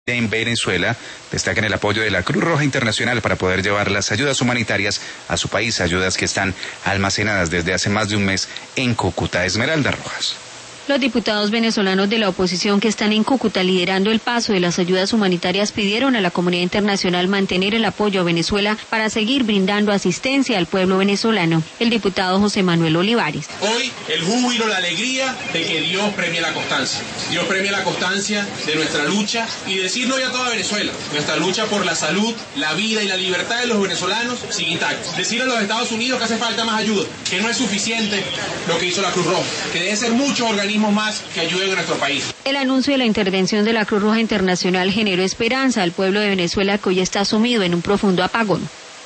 En Venezuela destacan el apoyo de la Cruz Roja Internacional para poder llevar las ayudas humanitarias a su país, ayudas que están almacenadas desde hace más de un mes en Cúcuta. Esmeralda Rojas. Los diputados venezolanos de la oposición que están en Cúcuta liderando el paso de las ayudas humanitarias pidieron a la comunidad internacional mantener el apoyo a Venezuela para seguir brindando asistencia al pueblo venezolano. El diputado José Manuel Olivares. Hoy el júbilo, la alegría de que Dios premie la constancia. Dios premie la constancia de nuestra lucha y decirlo ya a toda Venezuela. Nuestra lucha por la salud, la vida y la libertad de los venezolanos sigue intacta. Decir a los Estados Unidos que hace falta más ayuda, que no es suficiente lo que hizo la Cruz Roja, que debe ser muchos organismos más que ayuden a nuestro país. El anuncio de la intervención de la Cruz Roja Internacional generó esperanza al pueblo de Venezuela, que hoy está sumido en un profundo apagón.